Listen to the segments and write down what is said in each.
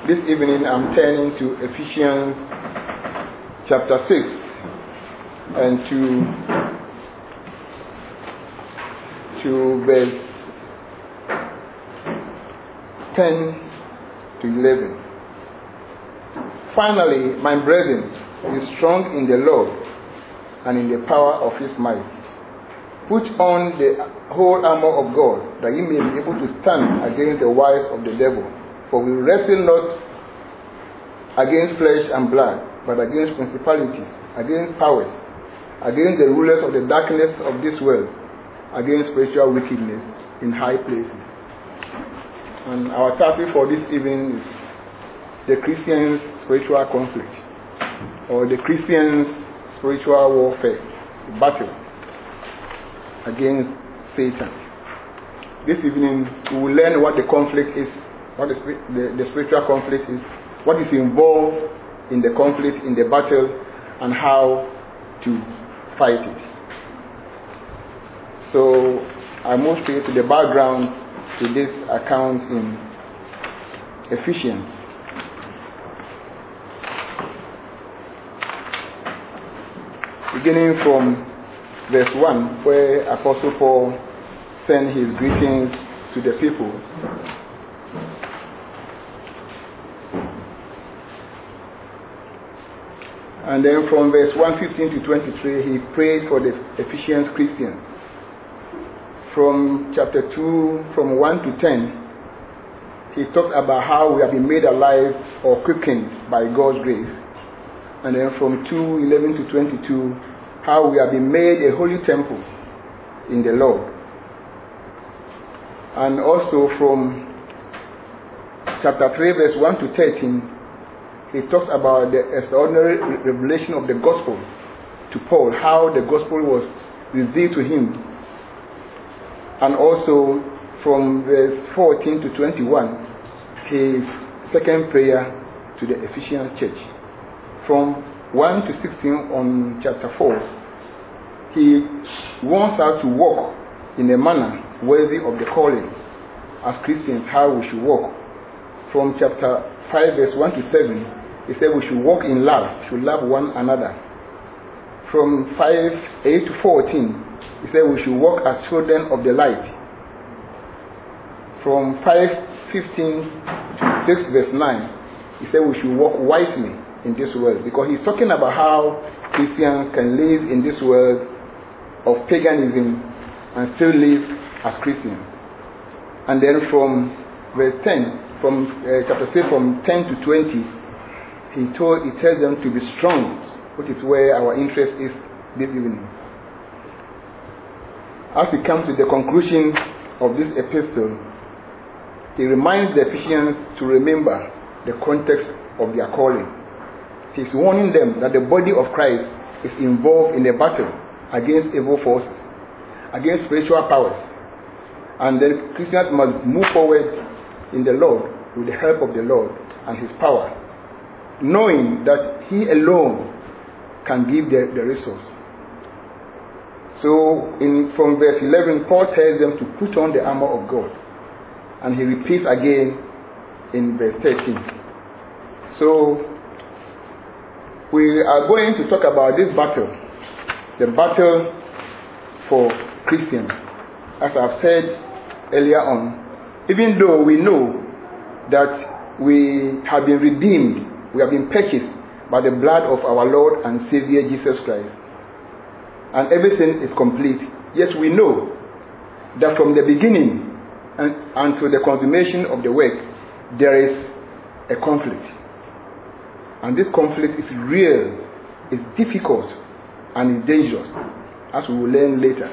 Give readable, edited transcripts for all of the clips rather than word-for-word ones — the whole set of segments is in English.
This evening I'm turning to Ephesians chapter 6 and to verse 10 to 11. Finally, my brethren, be strong in the Lord and in the power of his might. Put on the whole armor of God, that ye may be able to stand against the wiles of the devil. For we wrestle not against flesh and blood, but against principalities, against powers, against the rulers of the darkness of this world, against spiritual wickedness in high places. And our topic for this evening is the Christian's spiritual conflict, or the Christian's spiritual warfare, battle against Satan. This evening we will learn what the conflict is, what the spiritual conflict is, what is involved in the conflict, in the battle, and how to fight it. So I move to the background to this account in Ephesians. Beginning from verse 1, where Apostle Paul sent his greetings to the people. And then from verse 115 to 23, he prayed for the Ephesians Christians. From chapter 2, from 1 to 10, he talked about how we have been made alive or quickened by God's grace. And then from 2:11 to 22, how we have been made a holy temple in the Lord. And also from chapter 3, verse 1 to 13, he talks about the extraordinary revelation of the gospel to Paul, how the gospel was revealed to him. And also from verse 14 to 21, his second prayer to the Ephesian church. From 1 to 16 on chapter 4, he wants us to walk in a manner worthy of the calling as Christians, how we should walk. From chapter 5 verse 1 to 7, he said we should walk in love, should love one another. From 5:8 to 14, he said we should walk as children of the light. From 5:15 to 6 verse 9, he said we should walk wisely in this world, because he's talking about how Christians can live in this world of paganism and still live as Christians. And then from verse 10, from chapter 6, from 10 to 20, he tells them to be strong, which is where our interest is this evening. As we come to the conclusion of this epistle, he reminds the Ephesians to remember the context of their calling. He's warning them that the body of Christ is involved in a battle against evil forces, against spiritual powers. And then Christians must move forward in the Lord with the help of the Lord and his power, knowing that he alone can give the resource. So from verse 11, Paul tells them to put on the armor of God. And he repeats again in verse 13. So we are going to talk about this battle, the battle for Christians. As I've said earlier on, even though we know that we have been redeemed, we have been purchased by the blood of our Lord and Savior Jesus Christ, and everything is complete, yet we know that from the beginning and until the consummation of the work, there is a conflict. And this conflict is real, it's difficult, and it's dangerous, as we will learn later.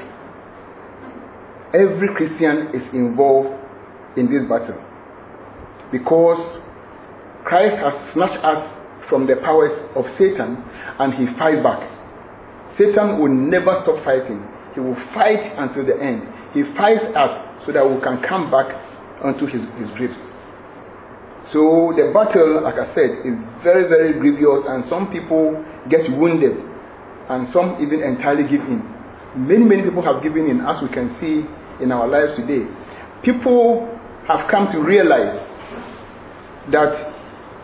Every Christian is involved in this battle, because Christ has snatched us from the powers of Satan, and he fights back. Satan will never stop fighting. He will fight until the end. He fights us so that we can come back onto his grips. So the battle, like I said, is very, very grievous, and some people get wounded, and some even entirely give in. Many people have given in, as we can see in our lives today. People have come to realize that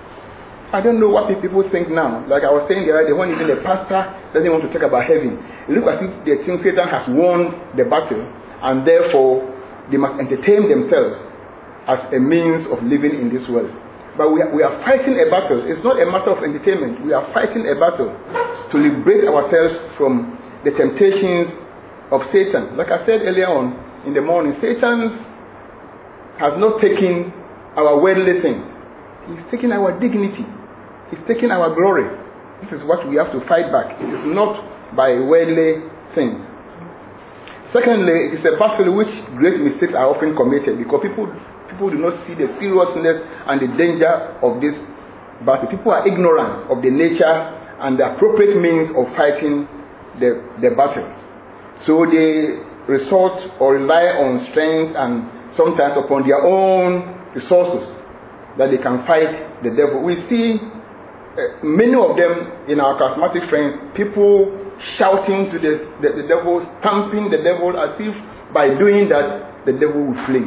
I don't know what people think now. Like I was saying the other day, when even the pastor doesn't want to talk about heaven, it looks as if they think Satan has won the battle, and therefore they must entertain themselves as a means of living in this world. But we are fighting a battle. It's not a matter of entertainment. We are fighting a battle to liberate ourselves from the temptations of Satan. Like I said earlier on in the morning, Satan has not taken our worldly things. He's taken our dignity. He's taken our glory. This is what we have to fight back. It is not by worldly things. Secondly, it is a battle in which great mistakes are often committed because people do not see the seriousness and the danger of this battle. People are ignorant of the nature and the appropriate means of fighting the battle. So they resort or rely on strength and sometimes upon their own resources that they can fight the devil. We see many of them in our charismatic friends, people shouting to the devil, stamping the devil as if by doing that the devil will flee.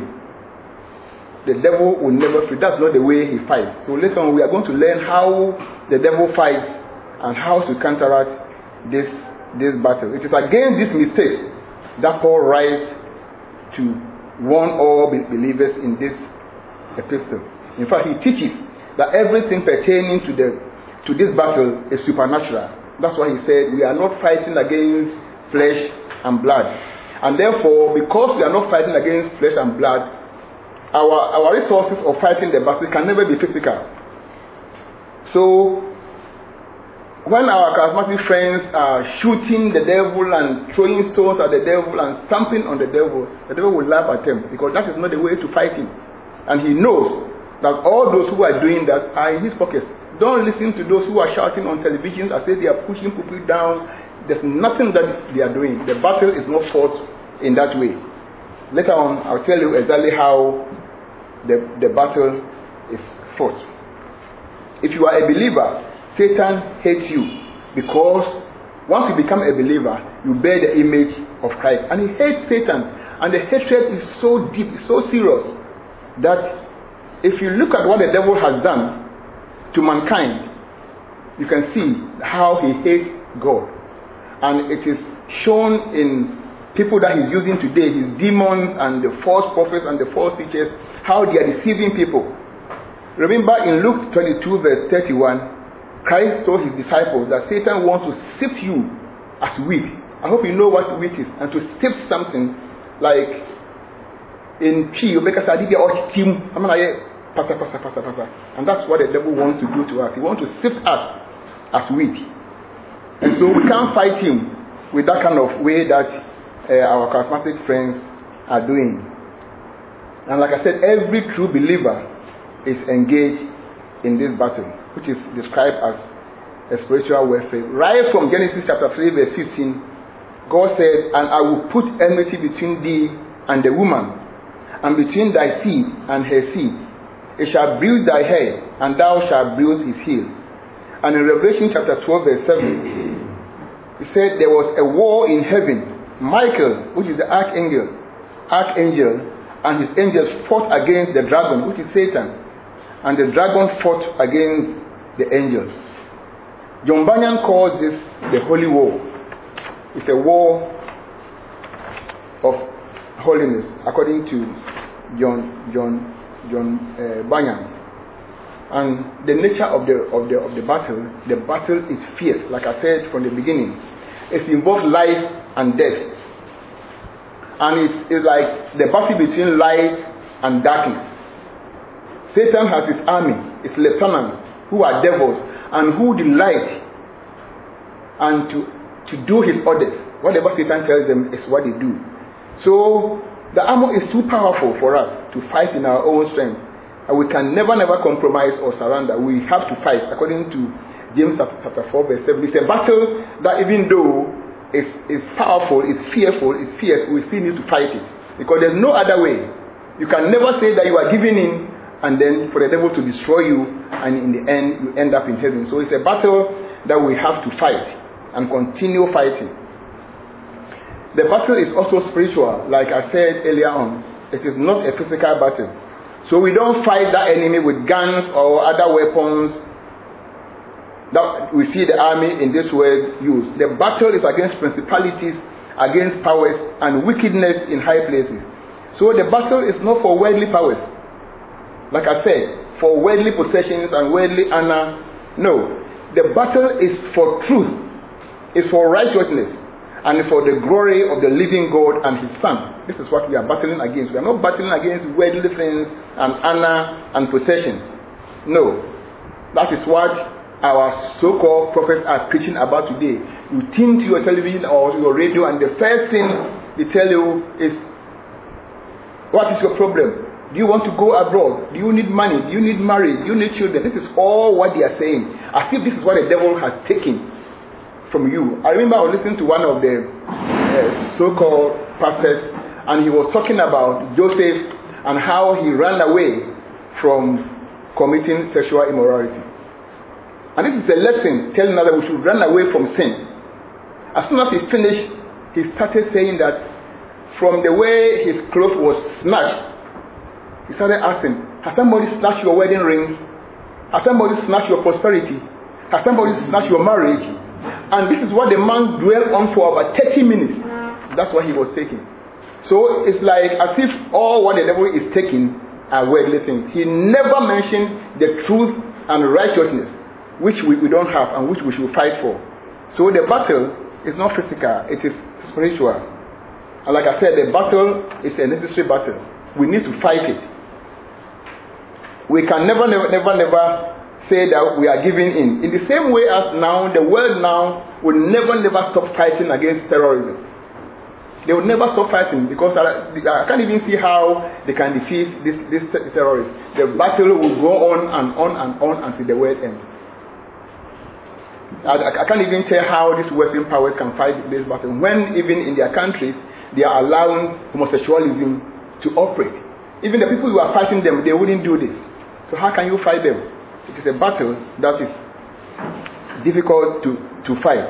The devil will never flee. That's not the way he fights. So later on we are going to learn how the devil fights and how to counteract this battle. It is against this mistake that Paul writes to warn all believers in this epistle. In fact, he teaches that everything pertaining to this battle is supernatural. That's why he said we are not fighting against flesh and blood. And therefore, because we are not fighting against flesh and blood, our resources of fighting the battle can never be physical. So, when our charismatic friends are shooting the devil and throwing stones at the devil and stamping on the devil will laugh at them because that is not the way to fight him. And he knows that all those who are doing that are in his pockets. Don't listen to those who are shouting on television as if they are pushing people down. There's nothing that they are doing. The battle is not fought in that way. Later on, I'll tell you exactly how the battle is fought. If you are a believer, Satan hates you because once you become a believer, you bear the image of Christ. And he hates Satan. And the hatred is so deep, so serious, that if you look at what the devil has done to mankind, you can see how he hates God. And it is shown in people that he's using today, his demons and the false prophets and the false teachers, how they are deceiving people. Remember in Luke 22 verse 31, Christ told his disciples that Satan wants to sift you as wheat. I hope you know what wheat is. And to sift something like in P, you make us a team. And that's what the devil wants to do to us. He wants to sift us as wheat. And so we can't fight him with that kind of way that our charismatic friends are doing. And like I said, every true believer is engaged in this battle, which is described as a spiritual warfare. Right from Genesis chapter 3 verse 15, God said, "And I will put enmity between thee and the woman, and between thy seed and her seed. It shall bruise thy head, and thou shalt bruise his heel." And in Revelation chapter 12 verse 7, he said there was a war in heaven. Michael, which is the archangel, and his angels fought against the dragon, which is Satan. And the dragon fought against the angels. John Bunyan calls this the holy war. It's a war of holiness, according to John Bunyan. And the nature of the battle is fierce. Like I said from the beginning, it involves life and death. And it's like the battle between light and darkness. Satan has his army, his lieutenants, who are devils and who delight and to do his orders. Whatever Satan tells them is what they do. So the armor is too powerful for us to fight in our own strength. And we can never compromise or surrender. We have to fight according to James chapter 4 verse 7. It's a battle that even though it's powerful, it's fearful, it's fierce, we still need to fight it. Because there's no other way. You can never say that you are giving in and then for the devil to destroy you, and in the end you end up in heaven. So it's a battle that we have to fight and continue fighting. The battle is also spiritual. Like I said earlier on, it is not a physical battle. So we don't fight that enemy with guns or other weapons we see the army in this word used. The battle is against principalities, against powers, and wickedness in high places. So the battle is not for worldly powers. Like I said, for worldly possessions and worldly honor. No. The battle is for truth. It's for righteousness. And for the glory of the living God and His Son. This is what we are battling against. We are not battling against worldly things and honor and possessions. No. That is what our so-called prophets are preaching about today. You tune to your television or your radio, and the first thing they tell you is, what is your problem? Do you want to go abroad? Do you need money? Do you need marriage? Do you need children? This is all what they are saying. As if this is what the devil has taken from you. I remember I was listening to one of the so-called pastors, and he was talking about Joseph and how he ran away from committing sexual immorality. And this is a lesson telling us that we should run away from sin. As soon as he finished, he started saying that from the way his clothes was snatched, he started asking, has somebody snatched your wedding ring? Has somebody snatched your prosperity? Has somebody snatched your marriage? And this is what the man dwelled on for about 30 minutes. That's what he was taking. So it's like as if all what the devil is taking are worldly things. He never mentioned the truth and righteousness, which we don't have and which we should fight for. So the battle is not physical, it is spiritual. And like I said, the battle is a necessary battle. We need to fight it. We can never say that we are giving in. In the same way as now, the world now will never stop fighting against terrorism. They will never stop fighting because I can't even see how they can defeat this terrorists. The battle will go on and on and on until the world ends. I can't even tell how these Western powers can fight this battle when even in their countries they are allowing homosexualism to operate. Even the people who are fighting them, they wouldn't do this. So how can you fight them? It is a battle that is difficult to fight.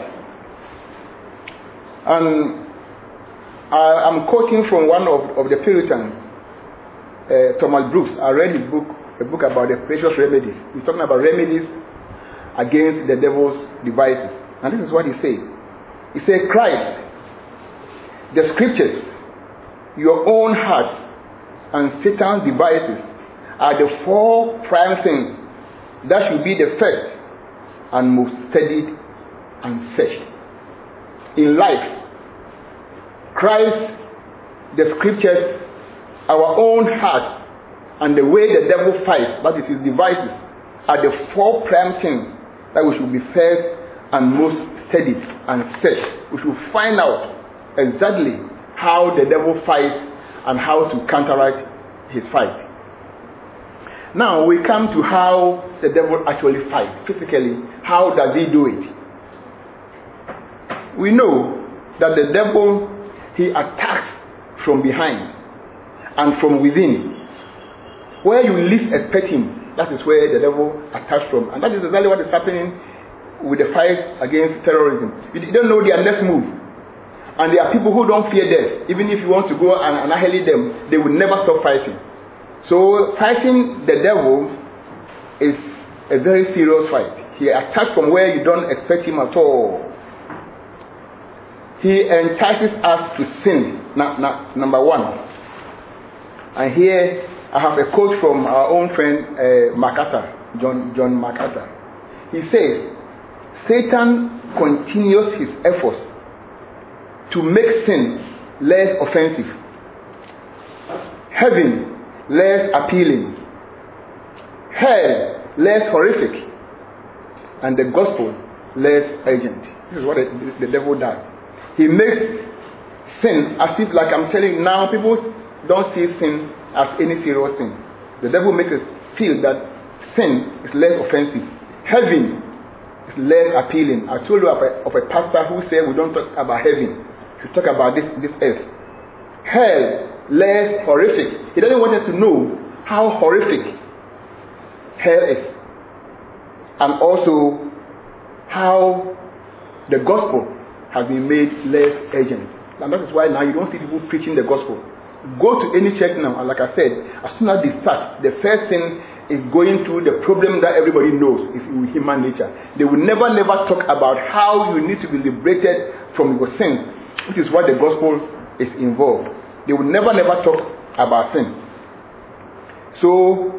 And I'm quoting from one of the Puritans, Thomas Brooks. I read his book, a book about the precious remedies. He's talking about remedies against the devil's devices. And this is what he says. He said, Christ, the scriptures, your own heart, and Satan's devices are the four prime things that should be the first and most studied and searched. In life, Christ, the scriptures, our own heart, and the way the devil fights, that is his devices, are the four prime things that we should be first and most studied and searched. We should find out exactly how the devil fights and how to counteract his fight. Now we come to how the devil actually fights physically. How does he do it? We know that the devil, he attacks from behind and from within. Where you least expect him, that is where the devil attacks from. And that is exactly what is happening with the fight against terrorism. You don't know their next move. And there are people who don't fear death. Even if you want to go and annihilate them, they will never stop fighting. So fighting the devil is a very serious fight. He attacks from where you don't expect him at all. He entices us to sin. Number one. And here I have a quote from our own friend MacArthur, John MacArthur. He says, Satan continues his efforts to make sin less offensive, heaven less appealing, hell less horrific, and the gospel less urgent. This is what the devil does. He makes sin as if, like I'm telling you now, people don't see sin as any serious thing. The devil makes us feel that sin is less offensive, heaven is less appealing. I told you of a pastor who said we don't talk about heaven, we talk about this earth. Hell less horrific. He doesn't want us to know how horrific hell is, and also how the gospel has been made less urgent. And that is why now you don't see people preaching the gospel. Go to any church now, and like I said, as soon as they start, the first thing is going through the problem that everybody knows is with human nature. They will never talk about how you need to be liberated from your sin, which is what the gospel is involved. They will never talk about sin. So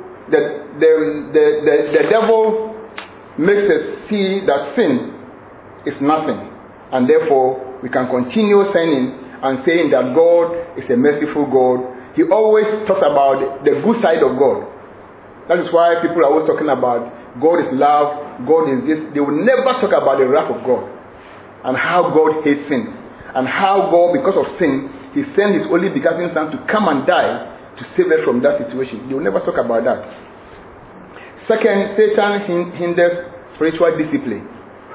the devil makes us see that sin is nothing, and therefore we can continue sinning and saying that God is a merciful God. He always talks about the good side of God. That is why people are always talking about God is love, God is this. They will never talk about the wrath of God and how God hates sin and how God, because of sin, He sent His only begotten Son to come and die to save us from that situation. They will never talk about that. Second, Satan hinders spiritual discipline.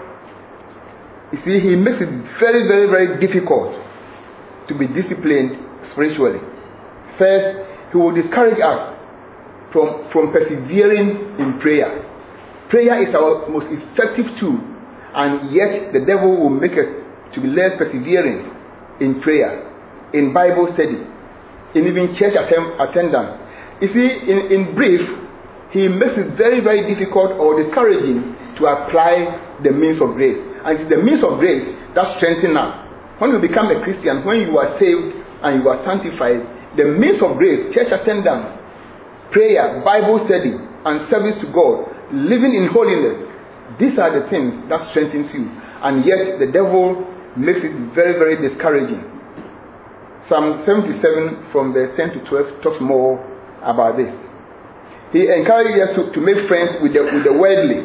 You see, he makes it very, very, very difficult to be disciplined spiritually. First, he will discourage us from persevering in prayer. Prayer is our most effective tool, and yet the devil will make us to be less persevering in prayer, in Bible study, in even church attendance. You see, in brief, he makes it very, very difficult or discouraging to apply the means of grace. And it's the means of grace that strengthens us. When you become a Christian, when you are saved and you are sanctified, the means of grace, church attendance, prayer, Bible study, and service to God, living in holiness, these are the things that strengthens you. And yet the devil makes it very, very discouraging. Psalm 77 from verse 10 to 12 talks more about this. He encourages us to make friends with the worldly.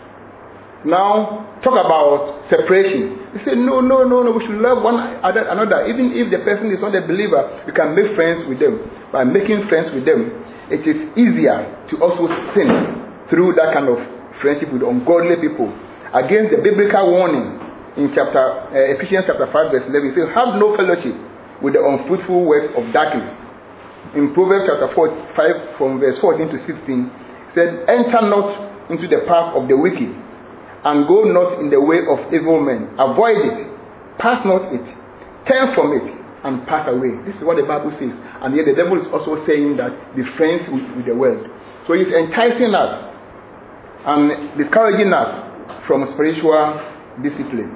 Now, talk about separation. He said, no, we should love one another. Even if the person is not a believer, you can make friends with them. By making friends with them, it is easier to also sin through that kind of friendship with ungodly people. Against the biblical warnings in Ephesians chapter 5 verse 11, it says, have no fellowship with the unfruitful works of darkness. In Proverbs chapter 5 from verse 14 to 16, it said, enter not into the path of the wicked, and go not in the way of evil men. Avoid it, pass not it, turn from it, and pass away. This is what the Bible says. And yet the devil is also saying that be friends with the world. So he's enticing us and discouraging us from spiritual discipline.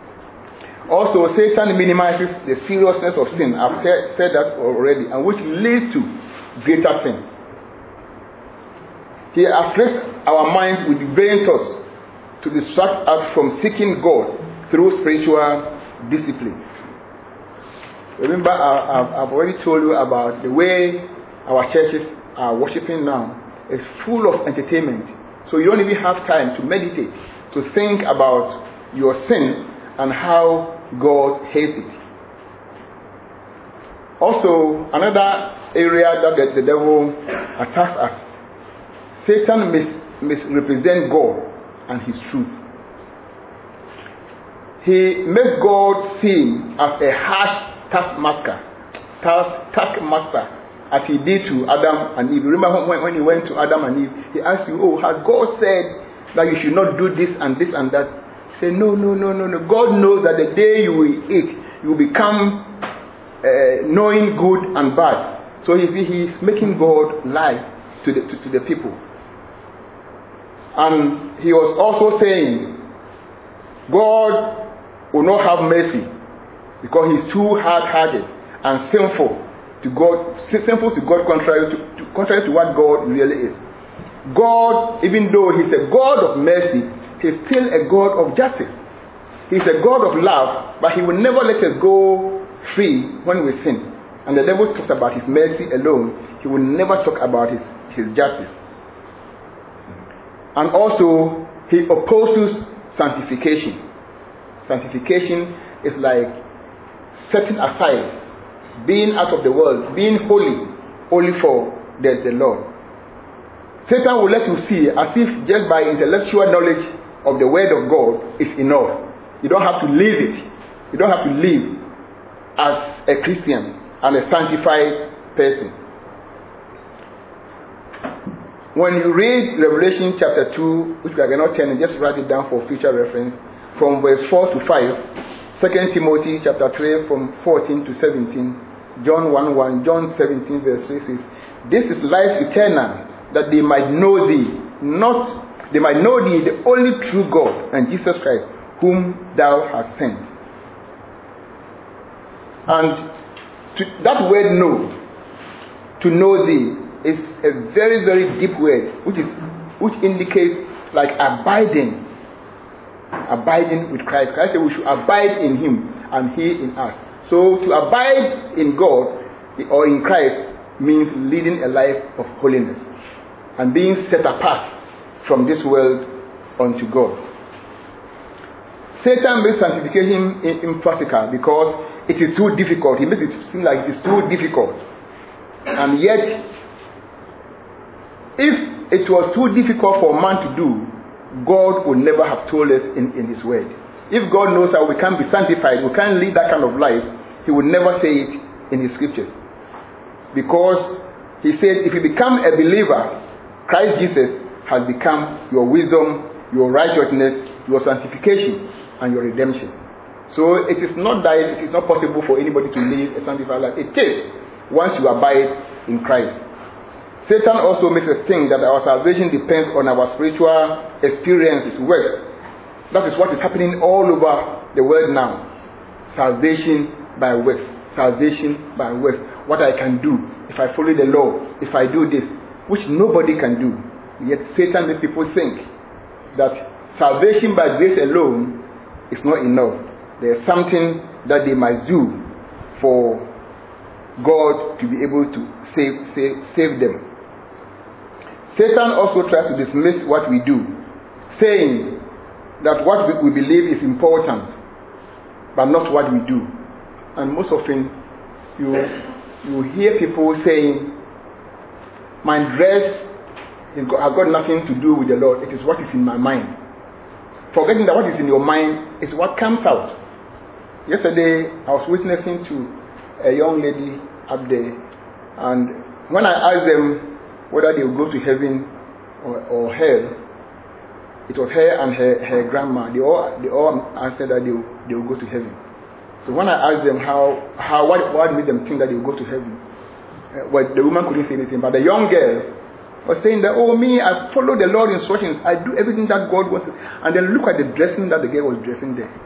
Also, Satan minimizes the seriousness of sin. I've said that already, and which leads to greater sin. He afflicts our minds with vain thoughts to distract us from seeking God through spiritual discipline. Remember, I've already told you about the way our churches are worshiping now. It's full of entertainment. So you don't even have time to meditate, to think about your sin and how God hates it. Also, another area that the devil attacks us, Satan misrepresents God and His truth. He makes God seem as a harsh taskmaster, as he did to Adam and Eve. Remember when he went to Adam and Eve, he asked you, oh, has God said that you should not do this and this and that? He said, no. God knows that the day you will eat, you will become knowing good and bad. So he's making God lie to the people. And he was also saying, God will not have mercy because he's too hard-hearted and sinful to God, contrary to what God really is. God, even though he's a God of mercy, he's still a God of justice. He's a God of love, but he will never let us go free when we sin. And the devil talks about his mercy alone. He will never talk about his justice. And also, he opposes sanctification. Sanctification is like setting aside, being out of the world, being holy, only for the Lord. Satan will let you see as if just by intellectual knowledge of the word of God is enough. You don't have to live it. You don't have to live as a Christian and a sanctified person. When you read Revelation chapter 2, which we are not turning, just write it down for future reference, from verse 4 to 5, 2 Timothy chapter 3 from 14 to 17, John 1:1, John 17 verse 3 says, this is life eternal, that they might know thee, they might know thee, the only true God, and Jesus Christ, whom thou hast sent. And that word know, to know thee, is a very, very deep word, which indicates like abiding with Christ. Christ said we should abide in him and he in us. So to abide in God or in Christ means leading a life of holiness and being set apart from this world unto God. Satan makes sanctification impractical because it is too difficult. He makes it seem like it is too difficult. And yet, if it was too difficult for man to do, God would never have told us in his word. If God knows that we can't be sanctified, we can't live that kind of life, he would never say it in his scriptures. Because he said, if you become a believer, Christ Jesus has become your wisdom, your righteousness, your sanctification, and your redemption. So it is not that it is not possible for anybody to live a sanctified life. It is once you abide in Christ. Satan also makes us think that our salvation depends on our spiritual experiences, works. That is what is happening all over the world now. Salvation by works. Salvation by works. What I can do if I follow the law, if I do this, which nobody can do. Yet Satan makes people think that salvation by grace alone is not enough. There is something that they must do for God to be able to save them. Satan also tries to dismiss what we do, saying that what we believe is important, but not what we do. And most often, you hear people saying, my dress has got nothing to do with the Lord. It is what is in my mind. Forgetting that what is in your mind is what comes out. Yesterday, I was witnessing to a young lady up there, and when I asked them whether they will go to heaven or hell, it was her and her grandma. They all answered that they will go to heaven. So when I asked them what made them think that they will go to heaven, well, the woman couldn't say anything, but the young girl was saying that, oh, me, I follow the Lord's instructions. I do everything that God wants. And then look at the dressing that the girl was dressing there.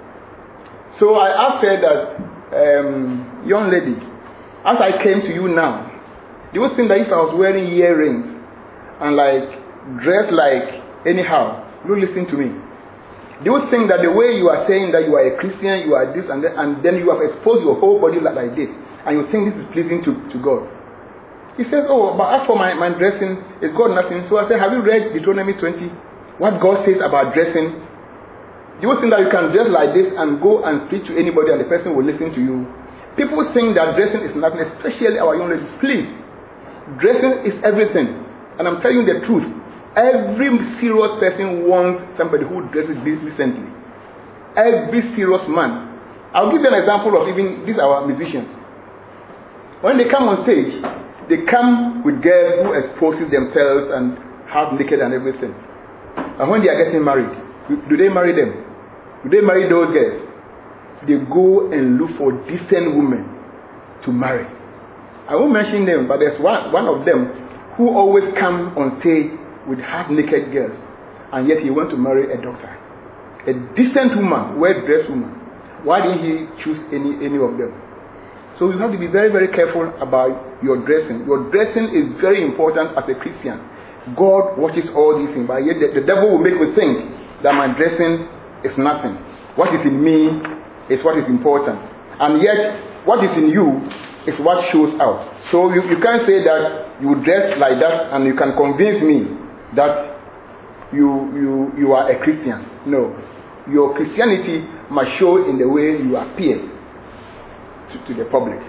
So I asked her that, young lady, as I came to you now, do you think that if I was wearing earrings and dressed like anyhow, you listen to me? Do you think that the way you are saying that you are a Christian, you are this and that, and then you have exposed your whole body like this, and you think this is pleasing to God? He says, oh, but as for my dressing, it's got nothing. So I said, have you read Deuteronomy 20? What God says about dressing? Do you think that you can dress like this and go and preach to anybody and the person will listen to you? People think that dressing is nothing, especially our young ladies. Please, dressing is everything. And I'm telling you the truth. Every serious person wants somebody who dresses decently. Every serious man. I'll give you an example of even these our musicians. When they come on stage, they come with girls who exposes themselves and half naked and everything. And when they are getting married, do they marry them? Do they marry those girls? They go and look for decent women to marry. I won't mention them, but there's one of them who always come on stage with half-naked girls, and yet he went to marry a doctor, a decent woman, well-dressed woman. Why didn't he choose any of them? So you have to be very, very careful about your dressing. Your dressing is very important as a Christian. God watches all these things, but yet the devil will make me think that my dressing is nothing. What is in me is what is important, and yet what is in you is what shows out. So you can't say that you dress like that and you can convince me that you are a Christian. No. Your Christianity must show in the way you appear to the public.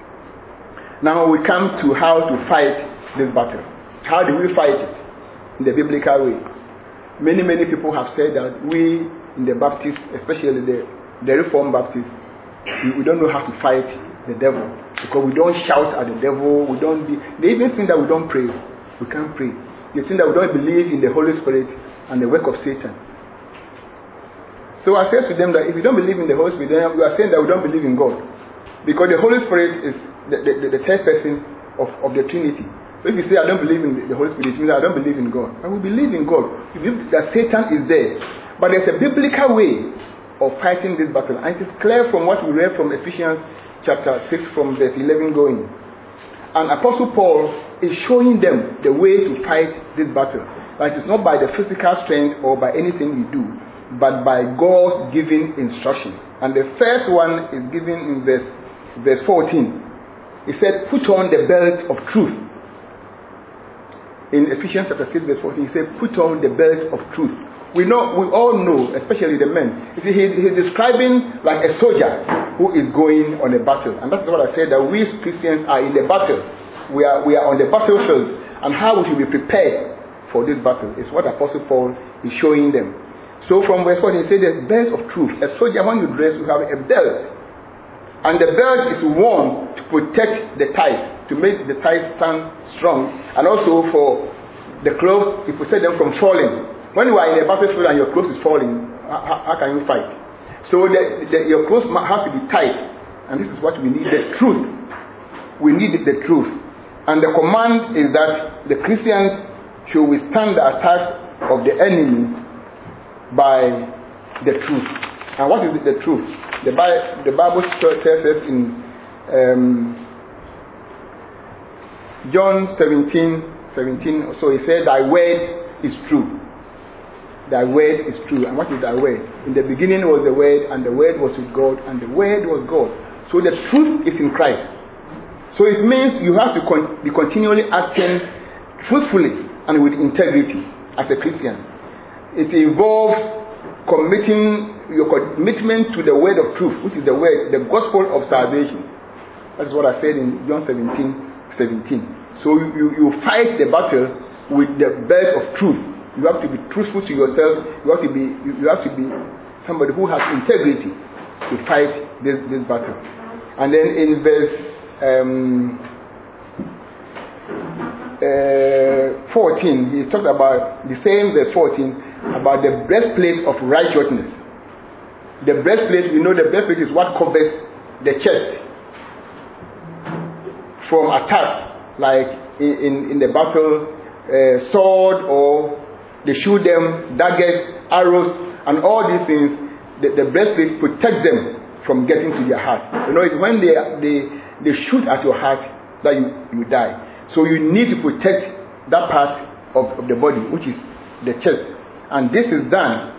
Now we come to how to fight this battle. How do we fight it? In the biblical way. Many people have said that we in the Baptists, especially the Reformed Baptists, we don't know how to fight the devil, because we don't shout at the devil. They even think that we don't pray. We can't pray. They think that we don't believe in the Holy Spirit and the work of Satan. So I said to them that if you don't believe in the Holy Spirit, then you are saying that we don't believe in God, because the Holy Spirit is the third person of the Trinity, So if you say, I don't believe in the Holy Spirit, it means I don't believe in God. I will believe in God. You believe that Satan is there. But there's a biblical way of fighting this battle. And it is clear from what we read from Ephesians chapter 6 from verse 11 going. And Apostle Paul is showing them the way to fight this battle. That it's not by the physical strength or by anything you do, but by God's given instructions. And the first one is given in verse 14. He said, put on the belt of truth. In Ephesians chapter 6 verse 14, he said, put on the belt of truth. We all know, especially the men. You see, he's describing like a soldier who is going on a battle. And that's what I said, that we Christians are in the battle. We are on the battlefield. And how we should be prepared for this battle is what Apostle Paul is showing them. So from verse 14, he said, the belt of truth. A soldier, when you dress, you have a belt. And the belt is worn to protect the thigh, to make the thigh stand strong. And also for the clothes, to protect them from falling. When you are in a battlefield and your clothes is falling, how can you fight? So your clothes have to be tight. And this is what we need, the truth. We need the truth. And the command is that the Christians should withstand the attacks of the enemy by the truth. And what is the truth? The Bible tells us in John 17, so he said, thy word is true. Thy word is true. And what is thy word? In the beginning was the word, and the word was with God, and the word was God. So the truth is in Christ. So it means you have to be continually acting truthfully and with integrity as a Christian. It involves your commitment to the word of truth, which is the word, the gospel of salvation. That's what I said in John 17. So you fight the battle with the belt of truth. You have to be truthful to yourself. You have to be somebody who has integrity to fight this battle. And then in verse 14, he talked about the same verse 14 about the breastplate of righteousness. The breastplate, we know the breastplate is what covers the chest from attack, like in the battle, sword, or they shoot them, daggers, arrows, and all these things. The breastplate protects them from getting to their heart. You know, it's when they shoot at your heart that you die. So you need to protect that part of the body, which is the chest. And this is done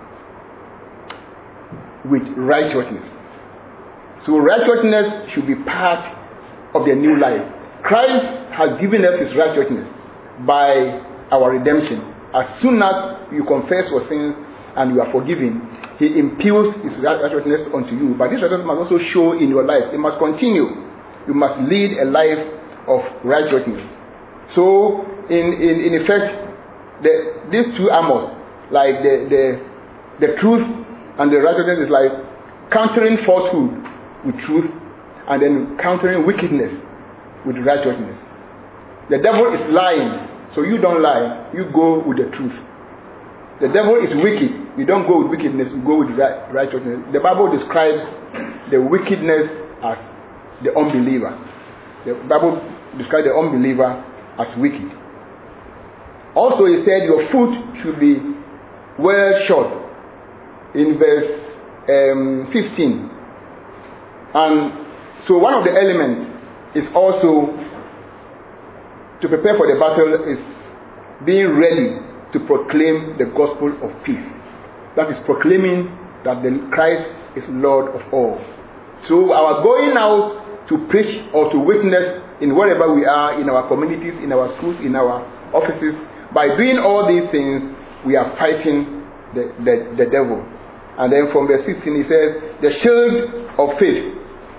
with righteousness. So righteousness should be part of the new life. Christ has given us his righteousness by our redemption. As soon as you confess your sins and you are forgiven, he imputes his righteousness unto you. But this righteousness must also show in your life. It must continue. You must lead a life of righteousness. So in effect, these two armors, like the truth and the righteousness, is like countering falsehood with truth, and then countering wickedness with righteousness. The devil is lying, so you don't lie, you go with the truth. The devil is wicked, you don't go with wickedness, you go with righteousness. The Bible describes the wickedness as the unbeliever. The Bible describes the unbeliever as wicked. Also, he said your foot should be well shod in verse 15. And so one of the elements is also to prepare for the battle is being ready to proclaim the gospel of peace. That is proclaiming that the Christ is Lord of all. So our going out to preach or to witness in wherever we are, in our communities, in our schools, in our offices, by doing all these things, we are fighting the devil. And then from verse 16 he says, the shield of faith.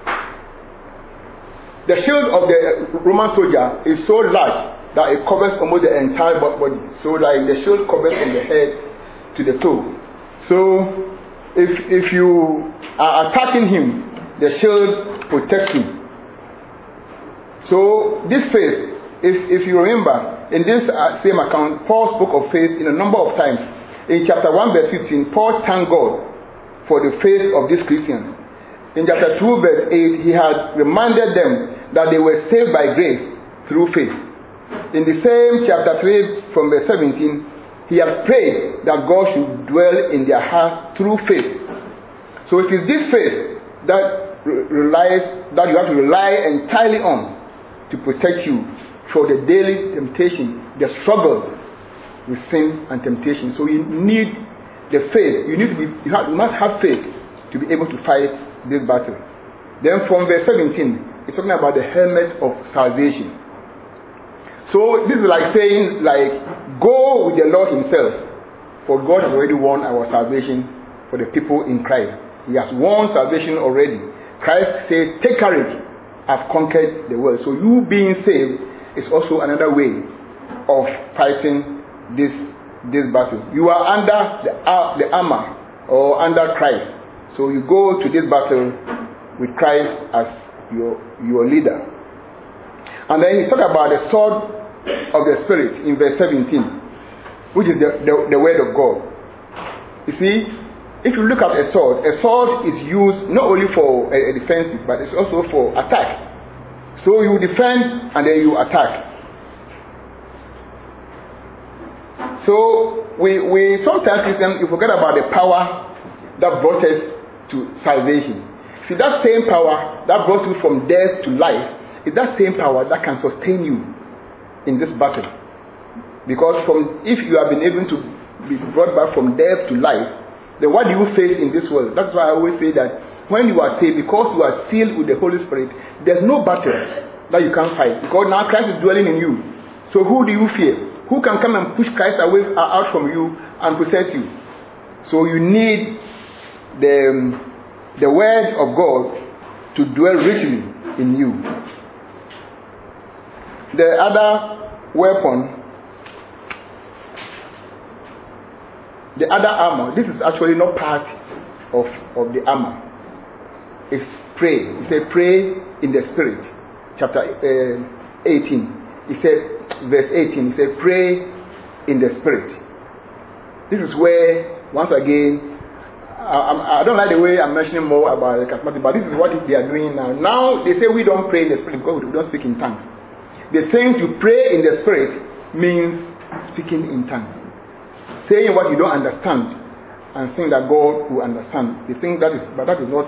The shield of the Roman soldier is so large that it covers almost the entire body. So like the shield covers from the head to the toe. So if you are attacking him, the shield protects him. So this faith, if you remember, in this same account, Paul spoke of faith in a number of times. In chapter 1 verse 15, Paul thanked God for the faith of these Christians. In chapter 2 verse 8, he had reminded them that they were saved by grace through faith. in the same chapter 3 from verse 17, he had prayed that God should dwell in their hearts through faith. So it is this faith that you have to rely entirely on to protect you for the daily temptation, the struggles with sin and temptation. So you need the faith. You must have faith to be able to fight this battle. Then from verse 17, it's talking about the helmet of salvation. So this is like saying, go with the Lord himself, for God has already won our salvation for the people in Christ. He has won salvation already. Christ says, take courage, I've conquered the world. So you being saved is also another way of fighting this battle. You are under the armor or under Christ. So you go to this battle with Christ as your leader. And then he talked about the sword of the Spirit in verse 17, which is the word of God. You see, if you look at a sword is used not only for a defensive, but it's also for attack. So you defend and then you attack. So we sometimes Christians, you forget about the power that brought us to salvation. See, that same power that brought you from death to life is that same power that can sustain you in this battle. Because if you have been able to be brought back from death to life, then what do you face in this world? That's why I always say that when you are saved, because you are sealed with the Holy Spirit, there's no battle that you can't fight. Because now Christ is dwelling in you. So who do you fear? Who can come and push Christ out from you and possess you? So you need the word of God to dwell richly in you. The other weapon, the other armor, this is actually not part of the armor. It's pray. He said pray in the Spirit. Chapter 18. He said, verse 18, he said pray in the Spirit. This is where, once again, I don't like the way I'm mentioning more about the charismatic, but this is what they are doing now. Now they say we don't pray in the Spirit because we don't speak in tongues. The thing to pray in the Spirit means speaking in tongues. Saying what you don't understand and think that God will understand. But that is not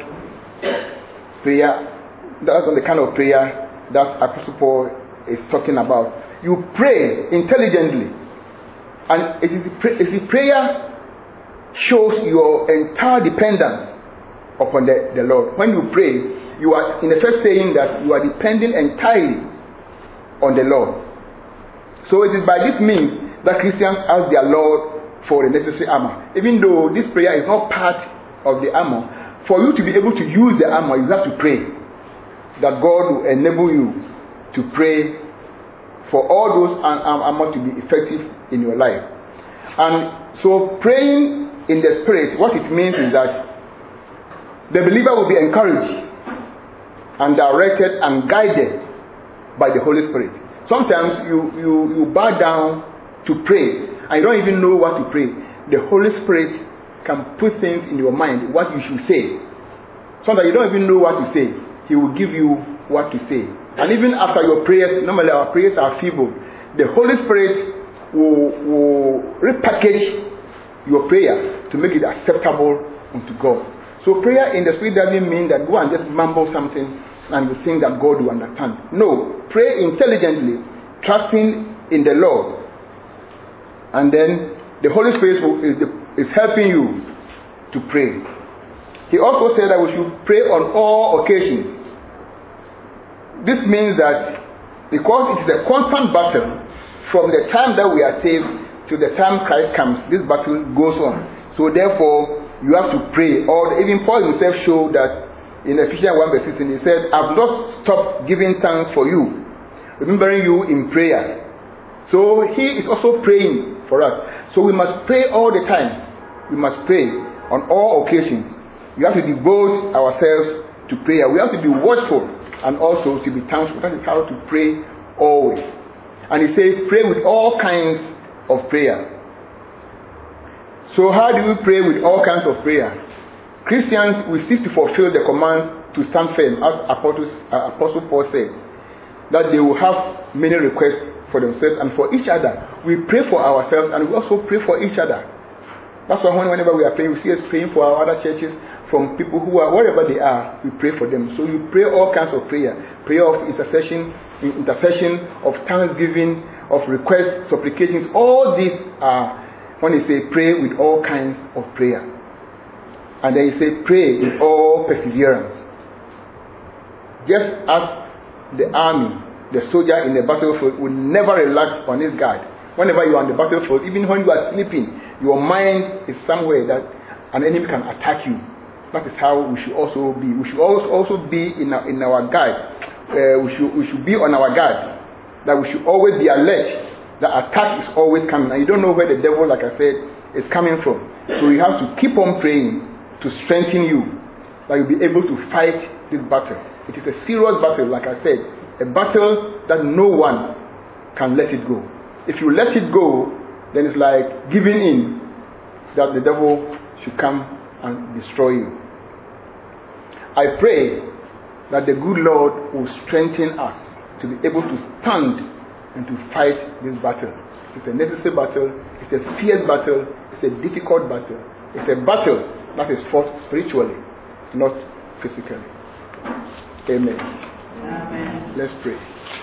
prayer. That's not the kind of prayer that Apostle Paul is talking about. You pray intelligently. And the prayer shows your entire dependence upon the Lord. When you pray, you are in effect saying that you are depending entirely on the Lord. So it is by this means that Christians ask their Lord for the necessary armor. Even though this prayer is not part of the armor, for you to be able to use the armor, you have to pray that God will enable you to pray for all those armor to be effective in your life. And so praying in the Spirit, what it means is that the believer will be encouraged and directed and guided by the Holy Spirit. Sometimes you bow down to pray and you don't even know what to pray. The Holy Spirit can put things in your mind, what you should say. Sometimes you don't even know what to say. He will give you what to say. And even after your prayers, normally our prayers are feeble. The Holy Spirit will repackage your prayer to make it acceptable unto God. So prayer in the Spirit doesn't mean that go and just mumble something and you think that God will understand. No, pray intelligently, trusting in the Lord. And then the Holy Spirit is helping you to pray. He also said that we should pray on all occasions. This means that because it is a constant battle, from the time that we are saved to the time Christ comes, this battle goes on. So therefore, you have to pray. Or even Paul himself showed that in Ephesians 1 verse 16, he said, I've not stopped giving thanks for you, remembering you in prayer. So he is also praying for us. So we must pray all the time. We must pray on all occasions. We have to devote ourselves to prayer. We have to be watchful and also to be thankful. That is how to pray always. And he says, pray with all kinds of prayer. So how do we pray with all kinds of prayer? Christians, we seek to fulfill the command to stand firm, as Apostle Paul said, that they will have many requests for themselves and for each other. We pray for ourselves and we also pray for each other. That's why whenever we are praying, we see us praying for our other churches, from people who are, wherever they are, we pray for them. So you pray all kinds of prayer. Prayer of intercession, of thanksgiving, of requests, supplications. All these are, when you say pray with all kinds of prayer. And then you say pray with all perseverance. Just as the army, the soldier in the battlefield will never relax on his guard. Whenever you are on the battlefield, even when you are sleeping, your mind is somewhere that an enemy can attack you. That is how we should also be. We should also be in our guard. We should be on our guard. That we should always be alert. The attack is always coming. And you don't know where the devil, like I said, is coming from. So you have to keep on praying to strengthen you. That you'll be able to fight this battle. It is a serious battle, like I said. A battle that no one can let it go. If you let it go, then it's like giving in that the devil should come and destroy you. I pray that the good Lord will strengthen us to be able to stand and to fight this battle. It's a necessary battle. It's a fierce battle. It's a difficult battle. It's a battle that is fought spiritually, not physically. Amen. Amen. Let's pray.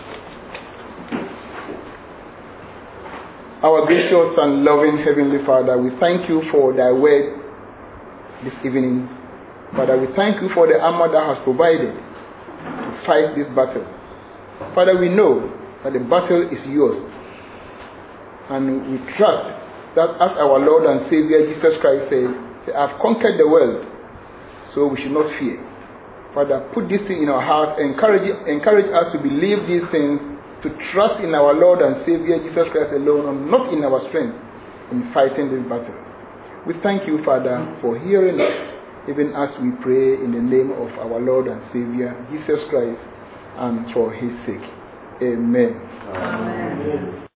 Our gracious and loving Heavenly Father, we thank you for thy word this evening. Father, we thank you for the armor that has provided to fight this battle. Father, we know that the battle is yours. And we trust that as our Lord and Savior Jesus Christ said, I have conquered the world, so we should not fear. Father, put this thing in our hearts, encourage us to believe these things, to trust in our Lord and Savior Jesus Christ alone, and not in our strength in fighting this battle. We thank you, Father, for hearing us, even as we pray in the name of our Lord and Savior Jesus Christ, and for his sake. Amen. Amen.